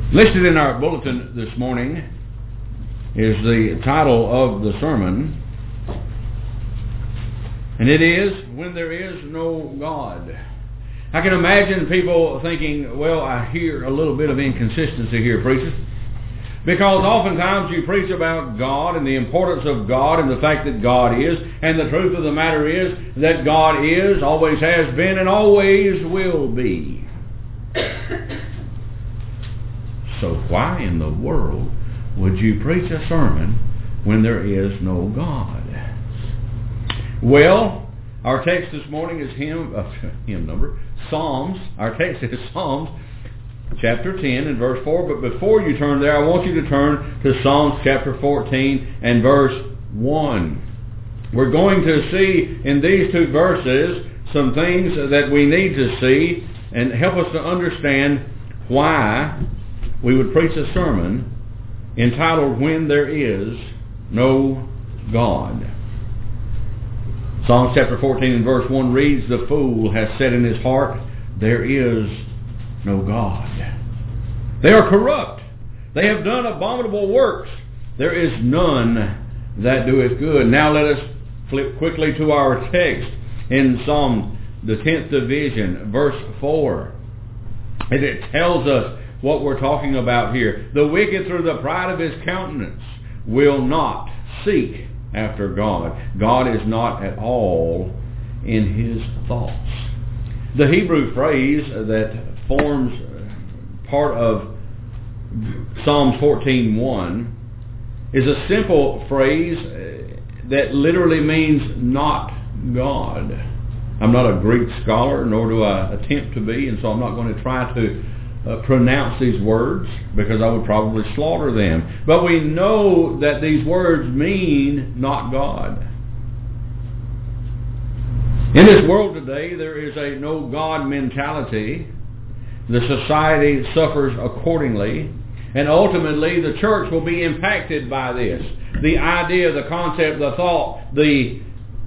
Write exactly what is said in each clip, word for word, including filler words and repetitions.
Listed in our bulletin this morning is the title of the sermon, and it is, When There Is No God. I can imagine people thinking, well, I hear a little bit of inconsistency here, preacher, because oftentimes you preach about God and the importance of God and the fact that God is, and the truth of the matter is that God is, always has been, and always will be. So why in the world would you preach a sermon when there is no God? Well, our text this morning is hymn, uh, hymn number, Psalms. Our text is Psalms chapter ten and verse four. But before you turn there, I want you to turn to Psalms chapter fourteen and verse one. We're going to see in these two verses some things that we need to see and help us to understand why we would preach a sermon entitled, When There Is No God. Psalms chapter fourteen and verse one reads, The fool has said in his heart, There is no God. They are corrupt. They have done abominable works. There is none that doeth good. Now let us flip quickly to our text in Psalm the tenth division, verse four. And it tells us what we're talking about here. The wicked through the pride of his countenance will not seek after God. God is not at all in his thoughts. The Hebrew phrase that forms part of Psalms fourteen one is a simple phrase that literally means not God. I'm not a Greek scholar, nor do I attempt to be, and so I'm not going to try to uh, pronounce these words because I would probably slaughter them. But we know that these words mean not God. In this world today, there is a no God mentality. The society suffers accordingly, and ultimately the church will be impacted by this. The idea, the concept, the thought, the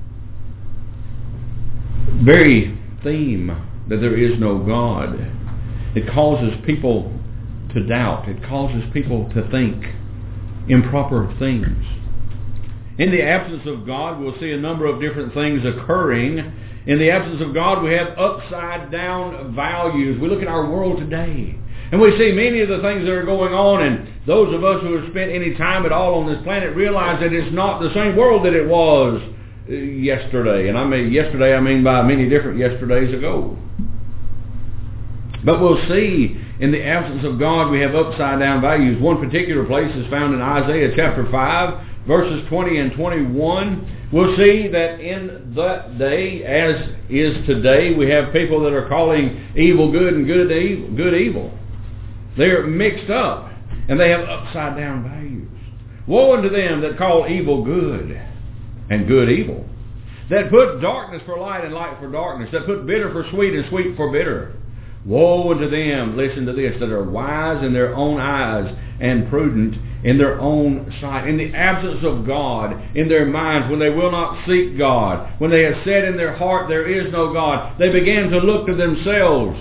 very theme that there is no God. It causes people to doubt. It causes people to think improper things. In the absence of God, we'll see a number of different things occurring. In the absence of God, we have upside down values. We look at our world today, and we see many of the things that are going on, and those of us who have spent any time at all on this planet realize that it's not the same world that it was yesterday. And I mean yesterday, I mean by many different yesterdays ago. But we'll see in the absence of God, we have upside down values. One particular place is found in Isaiah chapter five, verses twenty and twenty-one. We'll see that in that day, as is today, we have people that are calling evil good and good evil. Good evil. They're mixed up, and they have upside down values. Woe unto them that call evil good and good evil, that put darkness for light and light for darkness, that put bitter for sweet and sweet for bitter. Woe unto them, listen to this, that are wise in their own eyes and prudent in their own sight. In the absence of God in their minds, when they will not seek God, when they have said in their heart there is no God, they begin to look to themselves,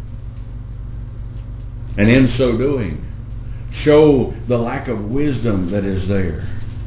and in so doing show the lack of wisdom that is there,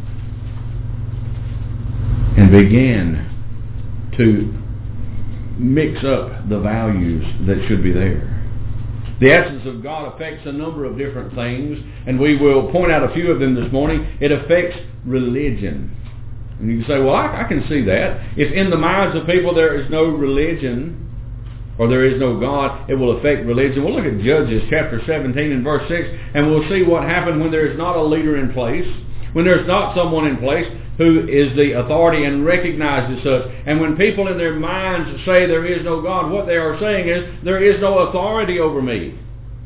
and begin to mix up the values that should be there. The absence of God affects a number of different things, and we will point out a few of them this morning. It affects religion. And you can say, well, I, I can see that. If in the minds of people there is no religion, or there is no God, it will affect religion. We'll look at Judges chapter seventeen and verse six, and we'll see what happened when there is not a leader in place, when there's not someone in place who is the authority and recognizes such. And when people in their minds say there is no God, what they are saying is there is no authority over me.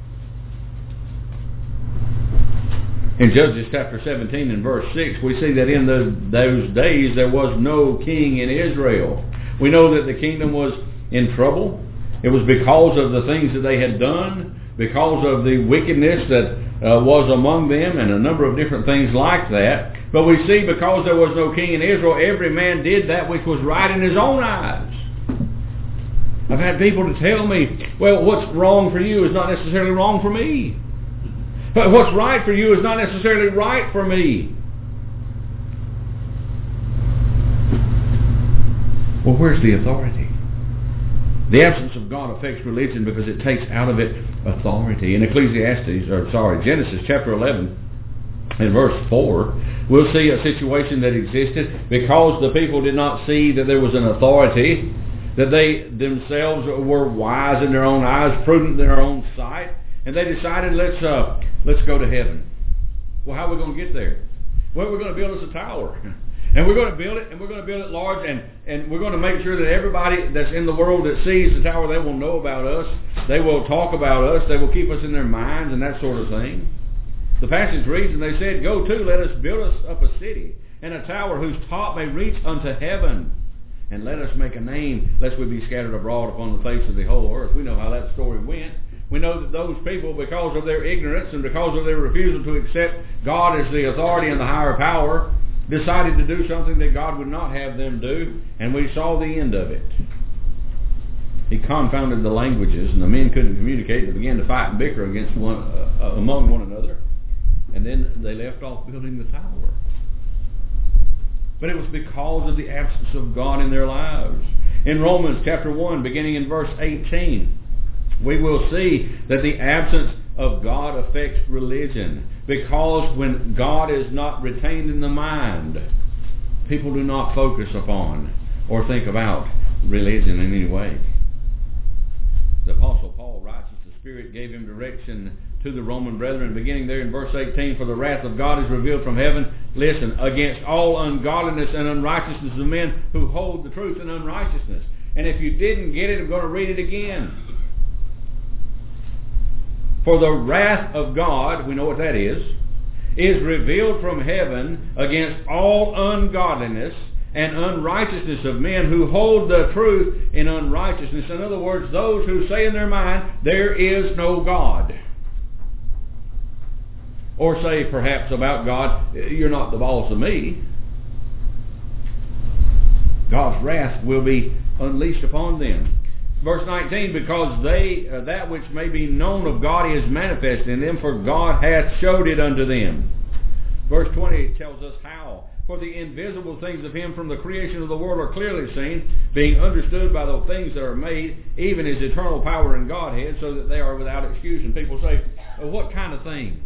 In Judges chapter seventeen and verse six, we see that in the, those days there was no king in Israel. We know that the kingdom was in trouble. It was because of the things that they had done, because of the wickedness that uh, was among them, and a number of different things like that. But we see because there was no king in Israel, every man did that which was right in his own eyes. I've had people to tell me, well, what's wrong for you is not necessarily wrong for me. But what's right for you is not necessarily right for me. Well, where's the authority? The absence of God affects religion because it takes out of it authority. In Ecclesiastes, or sorry, Genesis chapter eleven, in verse four, we'll see a situation that existed because the people did not see that there was an authority, that they themselves were wise in their own eyes, prudent in their own sight, and they decided, let's uh, let's go to heaven. Well, how are we going to get there? Well, we're going to build us a tower. And we're going to build it, and we're going to build it large, and, and we're going to make sure that everybody that's in the world that sees the tower, they will know about us. They will talk about us. They will keep us in their minds and that sort of thing. The passage reads, and they said, go to, let us build us up a city, and a tower whose top may reach unto heaven. And let us make a name, lest we be scattered abroad upon the face of the whole earth. We know how that story went. We know that those people, because of their ignorance and because of their refusal to accept God as the authority and the higher power, decided to do something that God would not have them do, and we saw the end of it. He confounded the languages, and the men couldn't communicate. They began to fight and bicker against one uh, among one another, and then they left off building the tower. But it was because of the absence of God in their lives. In Romans chapter one, beginning in verse eighteen, we will see that the absence of God affects religion, because when God is not retained in the mind, people do not focus upon or think about religion in any way. The Apostle Paul writes that the Spirit gave him direction to the Roman brethren, beginning there in verse eighteen, for the wrath of God is revealed from heaven, listen, against all ungodliness and unrighteousness of men who hold the truth in unrighteousness. And if you didn't get it, I'm going to read it again. For the wrath of God, we know what that is, is revealed from heaven against all ungodliness and unrighteousness of men who hold the truth in unrighteousness. In other words, those who say in their mind, there is no God. Or say perhaps about God, you're not the boss of me. God's wrath will be unleashed upon them. Verse nineteen, because they uh, that which may be known of God is manifest in them, for God hath showed it unto them. Verse twenty tells us how. For the invisible things of him from the creation of the world are clearly seen, being understood by the things that are made, even his eternal power and Godhead, so that they are without excuse. And people say, well, what kind of things?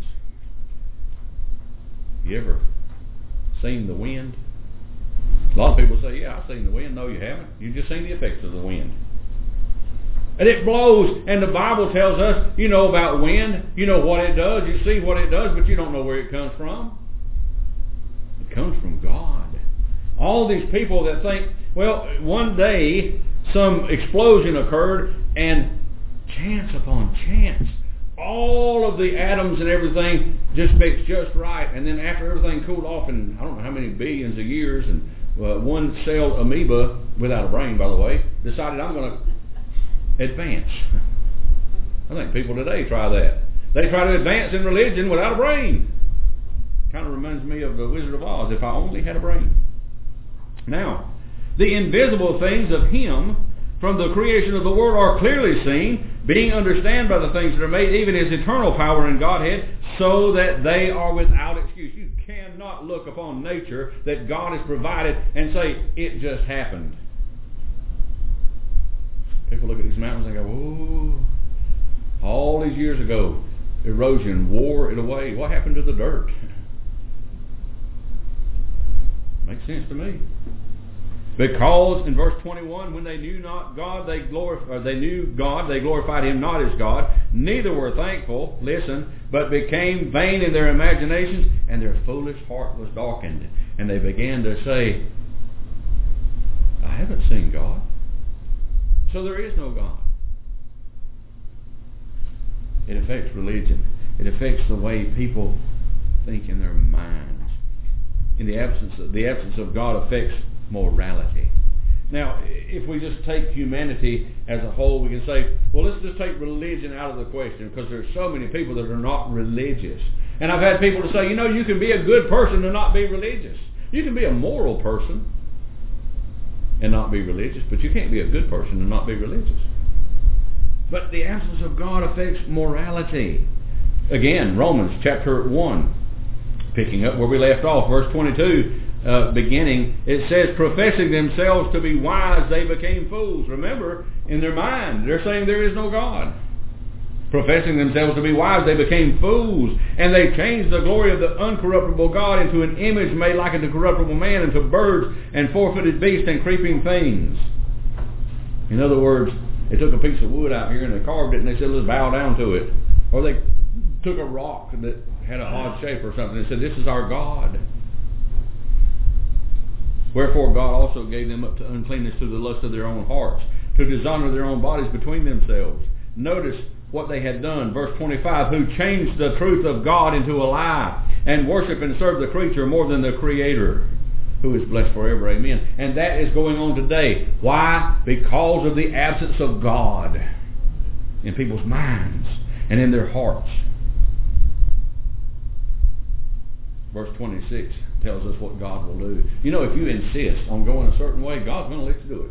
You ever seen the wind? A lot of people say, yeah, I've seen the wind. No, you haven't. You've just seen the effects of the wind. And it blows, and the Bible tells us, you know about wind, you know what it does, you see what it does, but you don't know where it comes from. It comes from God. All these people that think, well, one day some explosion occurred, and chance upon chance, all of the atoms and everything just mixed just right, and then after everything cooled off in, I don't know how many billions of years, and uh, one cell amoeba, without a brain by the way, decided I'm going to advance. I think people today try that. They try to advance in religion without a brain. Kind of reminds me of the Wizard of Oz, if I only had a brain. Now, the invisible things of him from the creation of the world are clearly seen, being understood by the things that are made, even his eternal power and Godhead, so that they are without excuse. You cannot look upon nature that God has provided and say, it just happened. People look at these mountains and go, whoa, all these years ago, erosion wore it away. What happened to the dirt? Makes sense to me. Because in verse twenty-one, when they knew not God, they glorified, they knew God, they glorified him not as God, neither were thankful, listen, but became vain in their imaginations, and their foolish heart was darkened. And they began to say, I haven't seen God. So there is no God. It affects religion. It affects the way people think in their minds. In the absence of, the absence of God affects morality. Now, if we just take humanity as a whole, we can say, well, let's just take religion out of the question, because there's so many people that are not religious. And I've had people to say, you know, you can be a good person and not be religious. You can be a moral person and not be religious, but you can't be a good person and not be religious. But the absence of God affects morality. Again, Romans chapter one, picking up where we left off, verse twenty-two, uh, beginning, it says, professing themselves to be wise, they became fools. Remember, in their mind, they're saying there is no God. Professing themselves to be wise, they became fools, and they changed the glory of the uncorruptible God into an image made like unto corruptible man, into birds and four-footed beasts and creeping things. In other words, they took a piece of wood out here and they carved it and they said, let's bow down to it. Or they took a rock that had a odd shape or something and said, this is our God. Wherefore God also gave them up to uncleanness to the lust of their own hearts, to dishonor their own bodies between themselves. Notice what they had done. Verse twenty-five, who changed the truth of God into a lie, and worship and serve the creature more than the Creator, who is blessed forever. Amen. And that is going on today. Why? Because of the absence of God in people's minds and in their hearts. Verse twenty-six tells us what God will do. You know, if you insist on going a certain way, God's going to let you do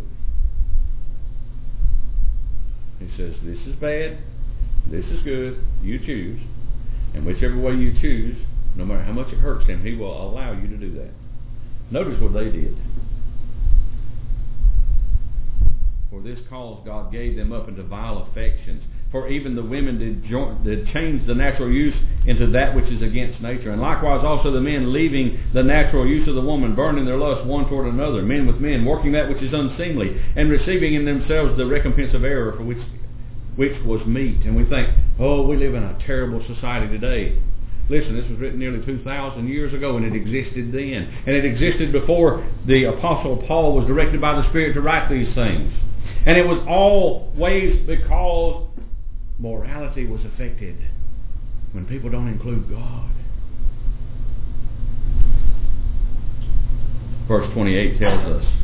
it. He says, this is bad, this is good, you choose. And whichever way you choose, no matter how much it hurts him, he will allow you to do that. Notice what they did. For this cause God gave them up into vile affections. For even the women did, join, did change the natural use into that which is against nature. And likewise also the men, leaving the natural use of the woman, burning their lust one toward another, men with men, working that which is unseemly, and receiving in themselves the recompense of error for which which was meet. And we think, oh, we live in a terrible society today. Listen, this was written nearly two thousand years ago, and it existed then. And it existed before the Apostle Paul was directed by the Spirit to write these things. And it was always because morality was affected when people don't include God. Verse twenty-eight tells us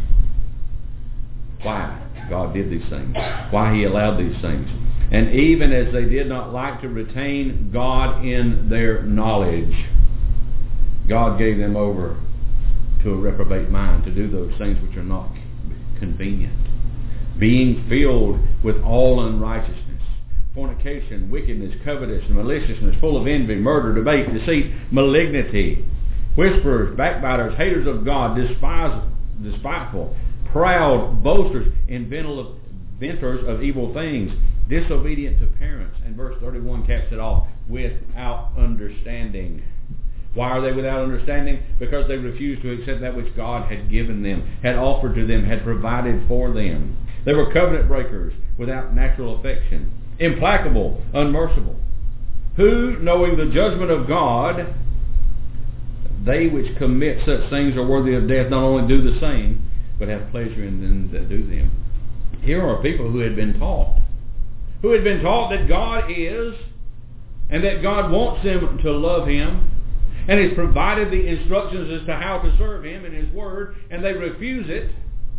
why God did these things, why he allowed these things. And even as they did not like to retain God in their knowledge, God gave them over to a reprobate mind to do those things which are not convenient, being filled with all unrighteousness, fornication, wickedness, covetousness, maliciousness, full of envy, murder, debate, deceit, malignity, whisperers, backbiters, haters of God, despise, despiteful, proud, boasters, inventors of evil things, disobedient to parents. And verse thirty-one caps it off, without understanding. Why are they without understanding? Because they refused to accept that which God had given them, had offered to them, had provided for them. They were covenant breakers without natural affection, implacable, unmerciful, who, knowing the judgment of God, they which commit such things are worthy of death, not only do the same, but have pleasure in them that do them. Here are people who had been taught, who had been taught that God is, and that God wants them to love him, and has provided the instructions as to how to serve him in his word, and they refuse it.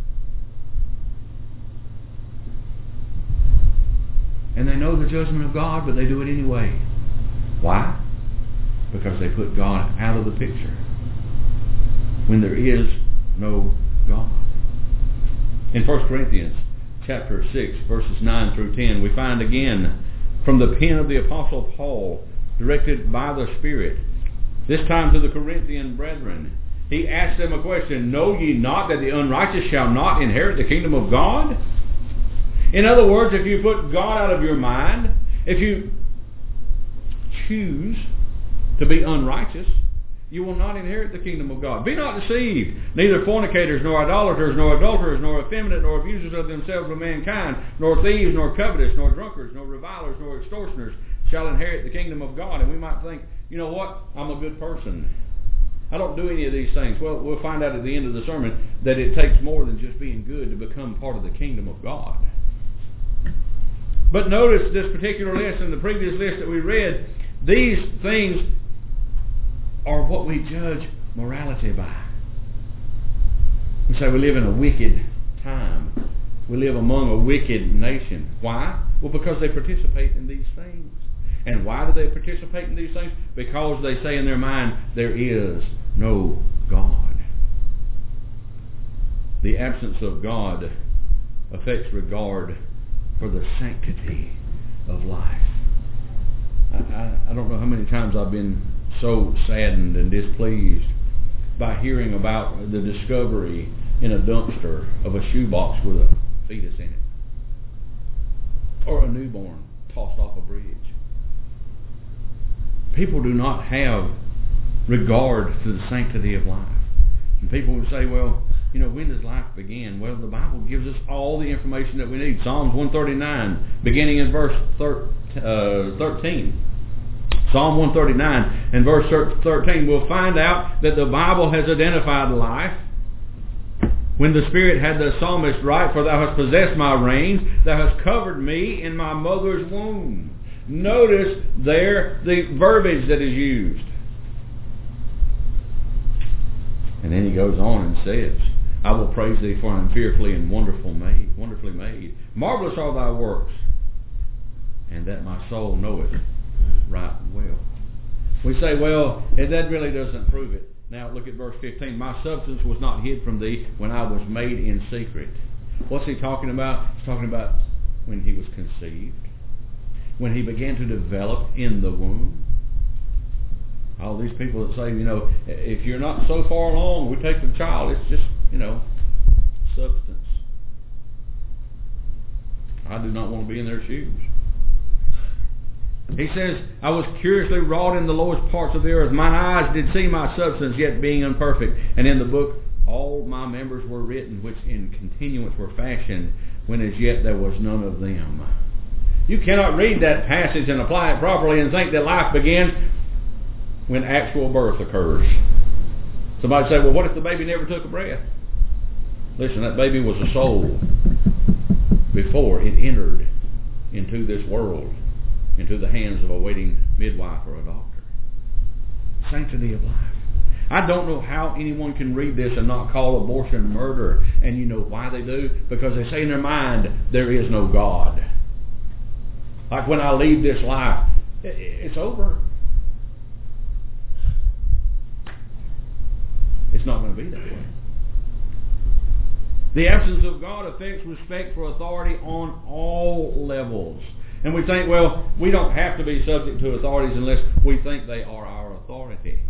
And they know the judgment of God, but they do it anyway. Why? Because they put God out of the picture when there is no God. In First Corinthians chapter six, verses nine through ten, we find again from the pen of the Apostle Paul, directed by the Spirit, this time to the Corinthian brethren. He asked them a question, know ye not that the unrighteous shall not inherit the kingdom of God? In other words, if you put God out of your mind, if you choose to be unrighteous, you will not inherit the kingdom of God. Be not deceived. Neither fornicators, nor idolaters, nor adulterers, nor effeminate, nor abusers of themselves with mankind, nor thieves, nor covetous, nor drunkards, nor revilers, nor extortioners shall inherit the kingdom of God. And we might think, you know what? I'm a good person. I don't do any of these things. Well, we'll find out at the end of the sermon that it takes more than just being good to become part of the kingdom of God. But notice this particular list and the previous list that we read, these things are what we judge morality by. We say we live in a wicked time. We live among a wicked nation. Why? Well, because they participate in these things. And why do they participate in these things? Because they say in their mind, there is no God. The absence of God affects regard for the sanctity of life. I, I, I don't know how many times I've been so saddened and displeased by hearing about the discovery in a dumpster of a shoebox with a fetus in it, or a newborn tossed off a bridge. People do not have regard to the sanctity of life. And people would say, well, you know, when does life begin? Well, the Bible gives us all the information that we need. Psalms one thirty-nine, beginning in verse thirteen. Psalm one thirty-nine and verse thirteen, we'll find out that the Bible has identified life. When the Spirit had the psalmist write, for thou hast possessed my reins, thou hast covered me in my mother's womb. Notice there the verbiage that is used. And then he goes on and says, I will praise thee, for I am fearfully and wonderful made, wonderfully made. Marvelous are thy works, and that my soul knoweth right well. We say, well, that really doesn't prove it. Now look at verse fifteen. My substance was not hid from thee when I was made in secret. What's he talking about? He's talking about when he was conceived, when he began to develop in the womb. All these people that say, you know, if you're not so far along, we take the child. It's just, you know, substance. I do not want to be in their shoes. He says, I was curiously wrought in the lowest parts of the earth. Mine eyes did see my substance, yet being imperfect. And in the book all my members were written, which in continuance were fashioned, when as yet there was none of them. You cannot read that passage and apply it properly and think that life begins when actual birth occurs. Somebody say, well, what if the baby never took a breath? Listen, that baby was a soul before it entered into this world, into the hands of a waiting midwife or a doctor. Sanctity of life. I don't know how anyone can read this and not call abortion murder. And you know why they do? Because they say in their mind, there is no God. Like when I leave this life, it's over. It's not going to be that way. The absence of God affects respect for authority on all levels. And we think, well, we don't have to be subject to authorities unless we think they are our authority.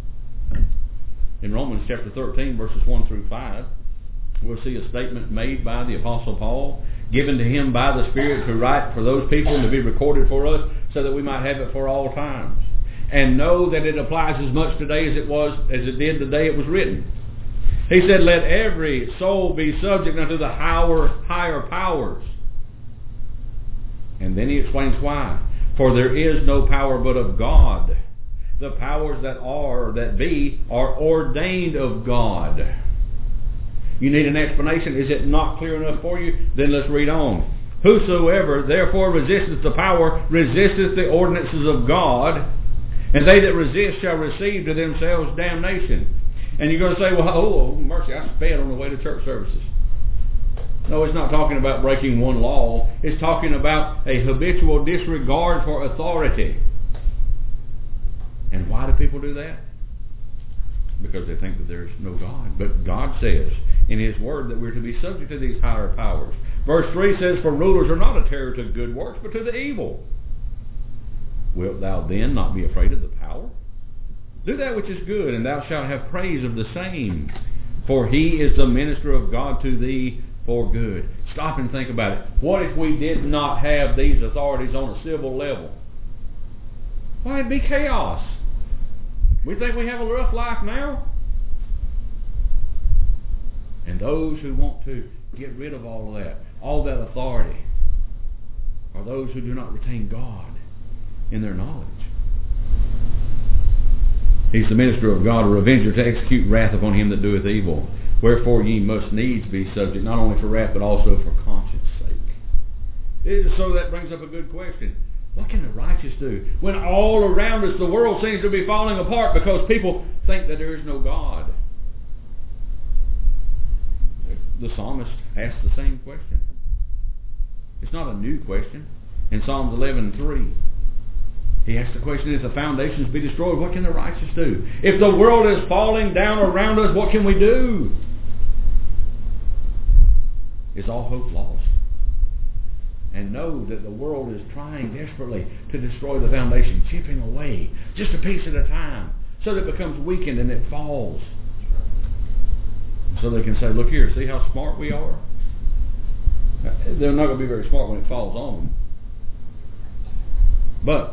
In Romans chapter thirteen, verses one through five, we'll see a statement made by the Apostle Paul, given to him by the Spirit to write for those people and to be recorded for us, so that we might have it for all times. And know that it applies as much today as it was as it did the day it was written. He said, let every soul be subject unto the higher, higher powers. And then he explains why. For there is no power but of God. The powers that are, that be, are ordained of God. You need an explanation. Is it not clear enough for you? Then let's read on. Whosoever therefore resisteth the power, resisteth the ordinances of God, and they that resist shall receive to themselves damnation. And you're going to say, well, oh, mercy, I sped on the way to church services. No, it's not talking about breaking one law. It's talking about a habitual disregard for authority. And why do people do that? Because they think that there's no God. But God says in His Word that we're to be subject to these higher powers. Verse three says, for rulers are not a terror to good works, but to the evil. Wilt thou then not be afraid of the power? Do that which is good, and thou shalt have praise of the same. For he is the minister of God to thee for good. Stop and think about it. What if we did not have these authorities on a civil level? Why, it'd be chaos. We think we have a rough life now. And those who want to get rid of all of that, all that authority, are those who do not retain God in their knowledge. He's the minister of God, a revenger to execute wrath upon him that doeth evil. Wherefore ye must needs be subject, not only for wrath, but also for conscience sake. So that brings up a good question. What can the righteous do when all around us the world seems to be falling apart because people think that there is no God? The psalmist asked the same question. It's not a new question. In Psalms eleven three, he asked the question, if the foundations be destroyed, what can the righteous do? If the world is falling down around us, what can we do? Is all hope lost? and know that the world is trying desperately to destroy the foundation, chipping away just a piece at a time so that it becomes weakened and it falls. So they can say, look here, see how smart we are? They're not going to be very smart when it falls on them. But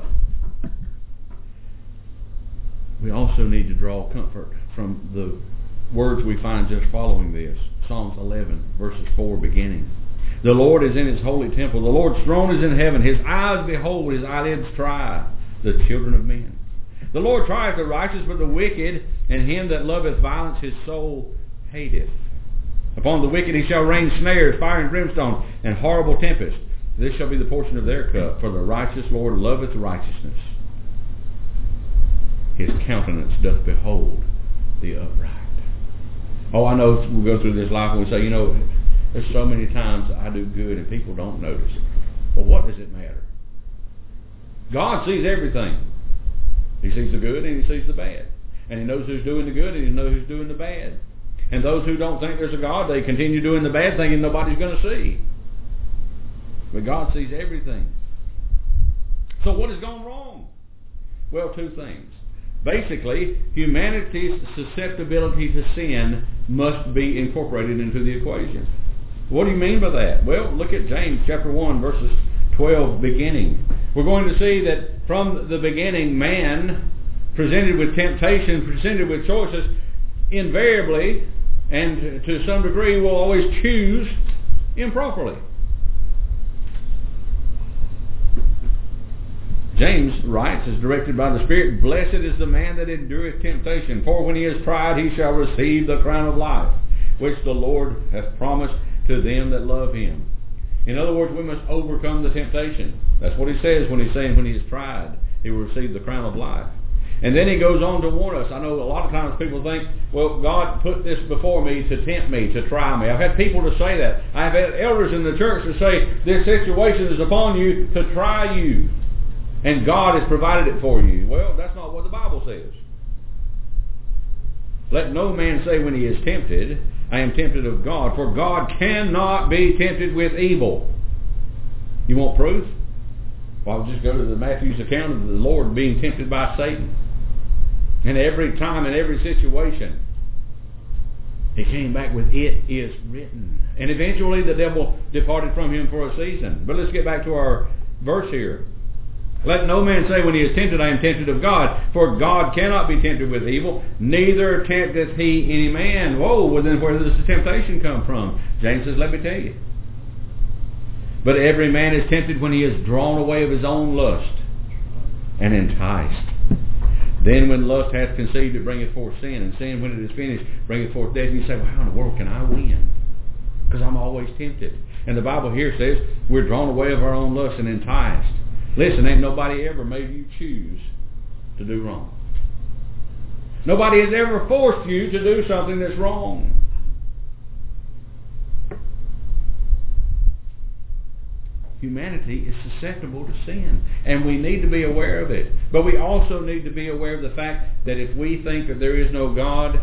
we also need to draw comfort from the words we find just following this. Psalms eleven, verses four beginning. The Lord is in his holy temple. The Lord's throne is in heaven. His eyes behold, his eyelids try the children of men. The Lord trieth the righteous, but the wicked and him that loveth violence his soul hateth. Upon the wicked he shall rain snares, fire and brimstone, and horrible tempest. This shall be the portion of their cup, for the righteous Lord loveth righteousness. His countenance doth behold the upright. Oh, I know we go through this life and we say, you know, there's so many times I do good and people don't notice it. Well, what does it matter? God sees everything. He sees the good and he sees the bad. And he knows who's doing the good and he knows who's doing the bad. And those who don't think there's a God, they continue doing the bad, thinking nobody's going to see. But God sees everything. So what has gone wrong? Well, two things. Basically, humanity's susceptibility to sin must be incorporated into the equation. What do you mean by that? Well, look at James chapter one, verses twelve beginning. We're going to see that from the beginning, man, presented with temptation, presented with choices, invariably, and to some degree, will always choose improperly. James writes, as directed by the Spirit, blessed is the man that endureth temptation, for when he is tried, he shall receive the crown of life, which the Lord hath promised to them that love him. In other words, we must overcome the temptation. That's what he says when he's saying when he is tried, he will receive the crown of life. And then he goes on to warn us. I know a lot of times people think, well, God put this before me to tempt me, to try me. I've had people to say that. I've had elders in the church to say, this situation is upon you to try you. And God has provided it for you. Well, that's not what the Bible says. Let no man say when he is tempted, I am tempted of God, for God cannot be tempted with evil. You want proof? Well, just go to the Matthew's account of the Lord being tempted by Satan. And every time, in every situation, he came back with, it is written. And eventually the devil departed from him for a season. But let's get back to our verse here. Let no man say when he is tempted, I am tempted of God. For God cannot be tempted with evil, neither tempteth he any man. Whoa, well then where does the temptation come from? James says, let me tell you. But every man is tempted when he is drawn away of his own lust and enticed. Then when lust hath conceived, it bringeth forth sin. And sin, when it is finished, bringeth forth death. And you say, well, how in the world can I win? Because I'm always tempted. And the Bible here says we're drawn away of our own lust and enticed. Listen, ain't nobody ever made you choose to do wrong. Nobody has ever forced you to do something that's wrong. Humanity is susceptible to sin, and we need to be aware of it. But we also need to be aware of the fact that if we think that there is no God,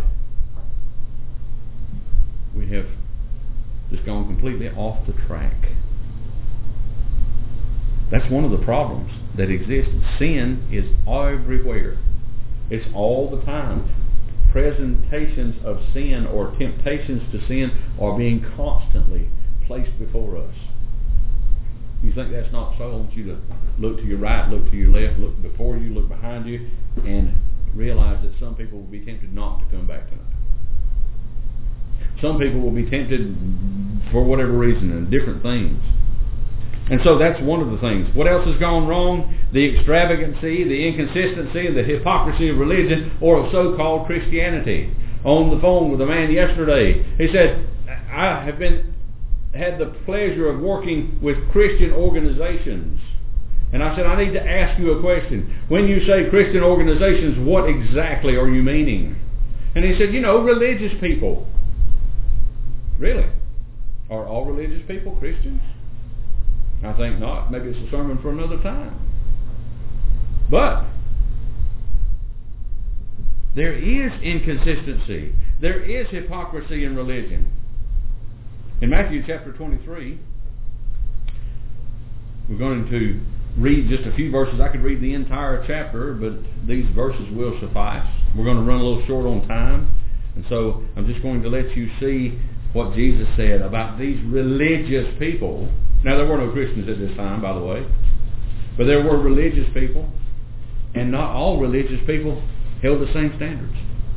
we have just gone completely off the track. That's one of the problems that exists. Sin is everywhere. It's all the time. Presentations of sin or temptations to sin are being constantly placed before us. You think that's not so? I want you to look to your right, look to your left, look before you, look behind you, and realize that some people will be tempted not to come back tonight. Some people will be tempted for whatever reason and different things. And so that's one of the things. What else has gone wrong? The extravagancy, the inconsistency, and the hypocrisy of religion or of so-called Christianity. On the phone with a man yesterday, he said, I have been had the pleasure of working with Christian organizations. And I said, I need to ask you a question. When you say Christian organizations, what exactly are you meaning? And he said, you know, religious people. Really? Are all religious people Christians? I think not. Maybe it's a sermon for another time. But there is inconsistency. There is hypocrisy in religion. In Matthew chapter twenty-three, We're going to read just a few verses. I could read the entire chapter, but these verses will suffice. We're going to run a little short on time, and so I'm just going to let you see what Jesus said about these religious people. Now, there were no Christians at this time, by the way, but there were religious people, and not all religious people held the same standards.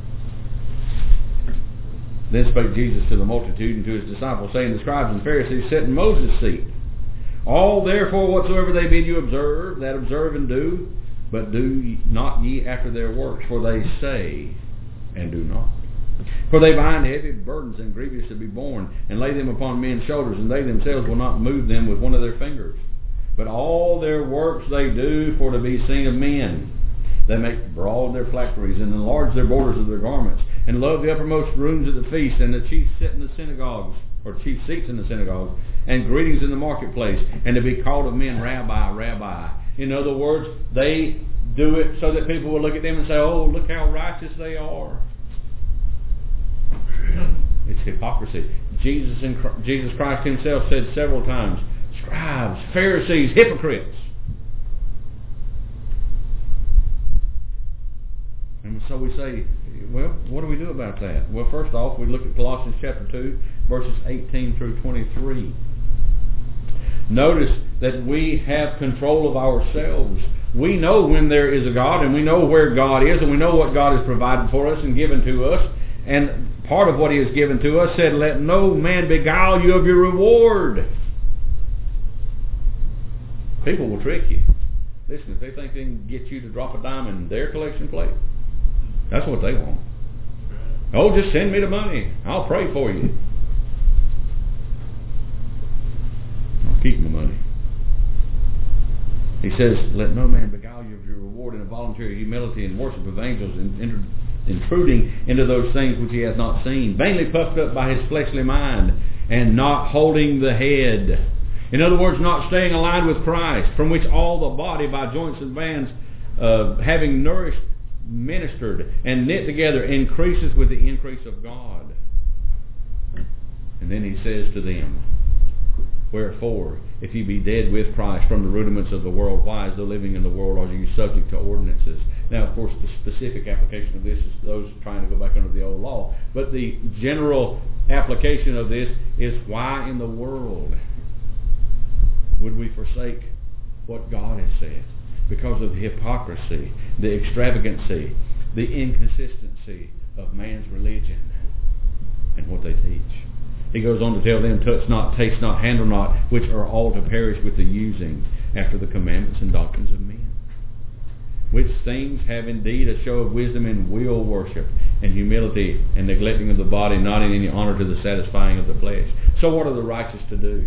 Then spake Jesus to the multitude and to his disciples, saying, the scribes and Pharisees sit in Moses' seat. All therefore whatsoever they bid you observe, that observe and do, but do not ye after their works, for they say and do not. For they bind heavy burdens and grievous to be borne, and lay them upon men's shoulders, and they themselves will not move them with one of their fingers. But all their works they do for to be seen of men. They make broad their phylacteries, and enlarge their borders of their garments, and love the uppermost rooms of the feast, and the chief sit in the synagogues, or chief seats in the synagogues, and greetings in the marketplace, and to be called of men, Rabbi, Rabbi. In other words, they do it so that people will look at them and say, oh, look how righteous they are. It's hypocrisy. Jesus, in, Jesus Christ himself said several times, scribes, Pharisees, hypocrites. And so we say, well, what do we do about that? Well, first off, we look at Colossians chapter two, verses eighteen through twenty-three. Notice that we have control of ourselves. We know when there is a God, and we know where God is, and we know what God has provided for us and given to us. And part of what he has given to us said, let no man beguile you of your reward. People will trick you. Listen, if they think they can get you to drop a dime in their collection plate, that's what they want. Oh, just send me the money. I'll pray for you. I'll keep the money. He says, let no man beguile you of your reward in a voluntary humility and worship of angels, and inter- intruding into those things which he hath not seen, vainly puffed up by his fleshly mind, and not holding the head. In other words, not staying aligned with Christ, from which all the body by joints and bands, uh, having nourished, ministered, and knit together, increases with the increase of God. And then he says to them, wherefore, if ye be dead with Christ from the rudiments of the world, why, as though living in the world, are you subject to ordinances? Now, of course, the specific application of this is those trying to go back under the old law. But the general application of this is, why in the world would we forsake what God has said? Because of the hypocrisy, the extravagancy, the inconsistency of man's religion and what they teach. He goes on to tell them, touch not, taste not, handle not, which are all to perish with the using after the commandments and doctrines of men. Which things have indeed a show of wisdom and will worship, and humility and neglecting of the body, not in any honor to the satisfying of the flesh. So what are the righteous to do?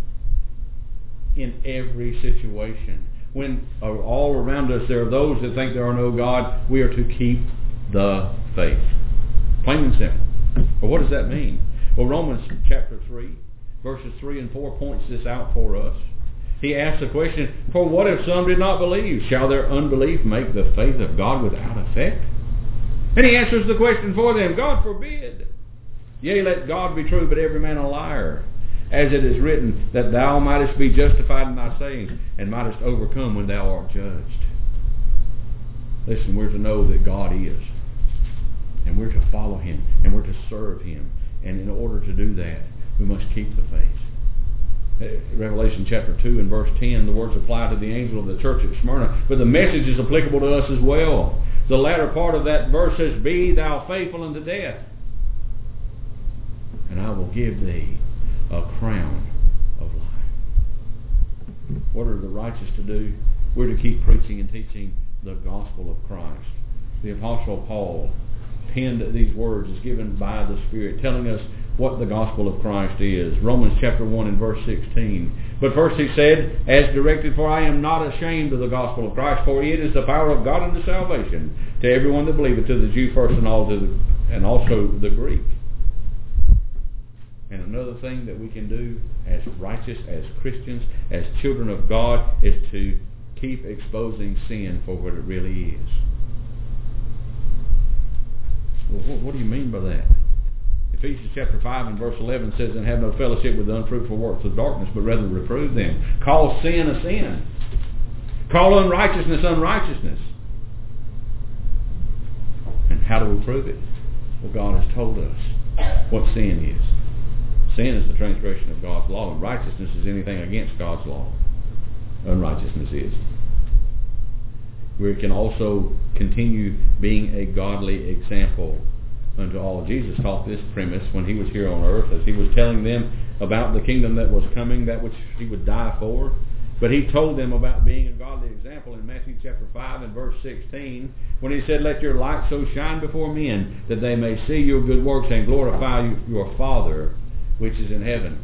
In every situation, when all around us there are those that think there are no God, we are to keep the faith. Plain and simple. But what does that mean? Well, Romans chapter three, verses three and four points this out for us. He asks the question, for what if some did not believe? Shall their unbelief make the faith of God without effect? And he answers the question for them, God forbid. Yea, let God be true, but every man a liar. As it is written, that thou mightest be justified in thy sayings, and mightest overcome when thou art judged. Listen, we're to know that God is. And we're to follow him. And we're to serve him. And in order to do that, we must keep the faith. Revelation chapter two and verse ten, the words apply to the angel of the church at Smyrna. But the message is applicable to us as well. The latter part of that verse says, be thou faithful unto death, and I will give thee a crown of life. What are the righteous to do? We're to keep preaching and teaching the gospel of Christ. The Apostle Paul penned these words as given by the Spirit, telling us what the gospel of Christ is. Romans chapter one and verse sixteen. But first he said, as directed, for I am not ashamed of the gospel of Christ, for it is the power of God unto salvation to everyone that believeth, to the Jew first and all to the, and also the Greek. And another thing that we can do as righteous, as Christians, as children of God, is to keep exposing sin for what it really is. Well, what, what do you mean by that? Ephesians chapter five and verse eleven says, and have no fellowship with the unfruitful works of darkness, but rather reprove them. Call sin a sin. Call unrighteousness unrighteousness. And how do we prove it? Well, God has told us what sin is. Sin is the transgression of God's law, and righteousness is anything against God's law. Unrighteousness is. We can also continue being a godly example unto all. Jesus taught this premise when he was here on earth, as he was telling them about the kingdom that was coming, that which he would die for. But he told them about being a godly example in Matthew chapter five and verse sixteen, when he said, let your light so shine before men that they may see your good works and glorify you, your Father which is in heaven.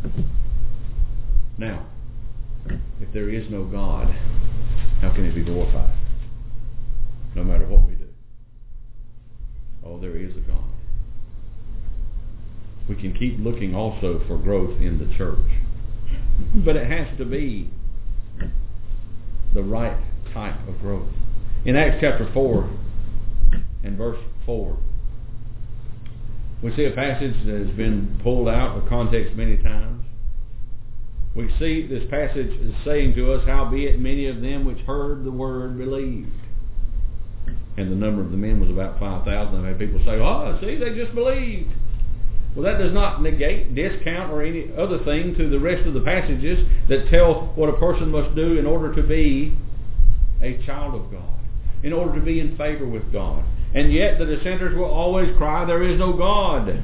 Now, if there is no God, how can he be glorified? No matter what we do. Oh, there is a God. We can keep looking also for growth in the church. But it has to be the right type of growth. In Acts chapter four and verse four, we see a passage that has been pulled out of context many times. We see this passage is saying to us, howbeit many of them which heard the word believed. And the number of the men was about five thousand. I've had people say, oh, see, they just believed. Well, that does not negate, discount, or any other thing to the rest of the passages that tell what a person must do in order to be a child of God, in order to be in favor with God. And yet the dissenters will always cry, there is no God.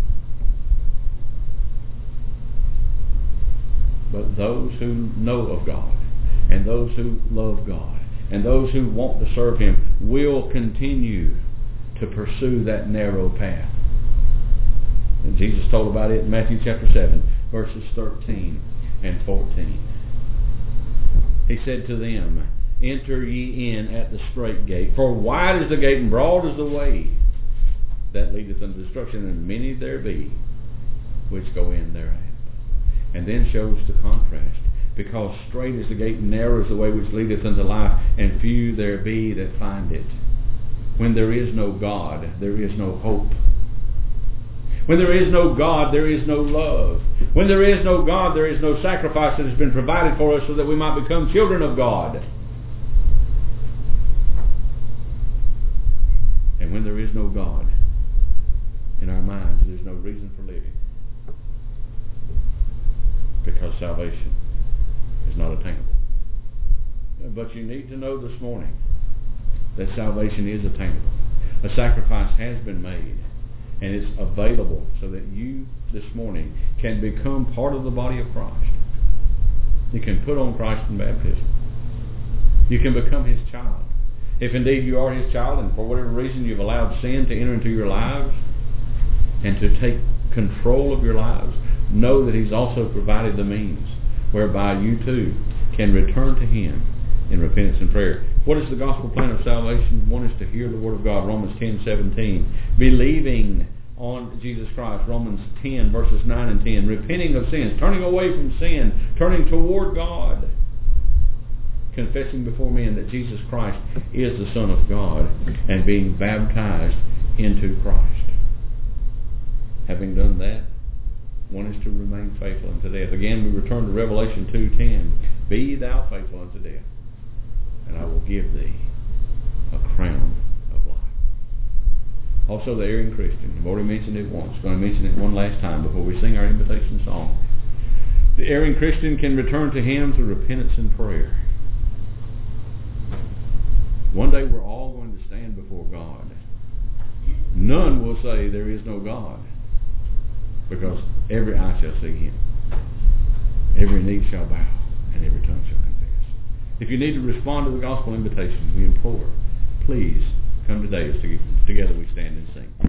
But those who know of God, and those who love God, and those who want to serve Him will continue to pursue that narrow path. And Jesus told about it in Matthew chapter seven, verses thirteen and fourteen. He said to them, enter ye in at the strait gate, for wide is the gate and broad is the way that leadeth unto destruction, and many there be which go in thereat. And then shows the contrast, because strait is the gate and narrow is the way which leadeth unto life, and few there be that find it. When there is no God, there is no hope. When there is no God, there is no love. When there is no God, there is no sacrifice that has been provided for us so that we might become children of God. And when there is no God in our minds, there is no reason for living. Because salvation is not attainable. But you need to know this morning that salvation is attainable. A sacrifice has been made, and it's available so that you this morning can become part of the body of Christ. You can put on Christ in baptism. You can become His child. If indeed you are His child, and for whatever reason you've allowed sin to enter into your lives and to take control of your lives, know that He's also provided the means whereby you too can return to Him in repentance and prayer. What is the gospel plan of salvation? One is to hear the Word of God, Romans ten seventeen. Believing on Jesus Christ, Romans ten verses nine and ten. Repenting of sins, turning away from sin, turning toward God. Confessing before men that Jesus Christ is the Son of God, and being baptized into Christ. Having done that, one is to remain faithful unto death. Again, we return to Revelation two ten. Be thou faithful unto death, and I will give thee a crown of life. Also, the erring Christian. I've already mentioned it once. I'm going to mention it one last time before we sing our invitation song. The erring Christian can return to Him through repentance and prayer. One day we're all going to stand before God. None will say there is no God, because every eye shall see Him. Every knee shall bow, and every tongue shall confess. If you need to respond to the gospel invitation, we implore, please come today as together we stand and sing.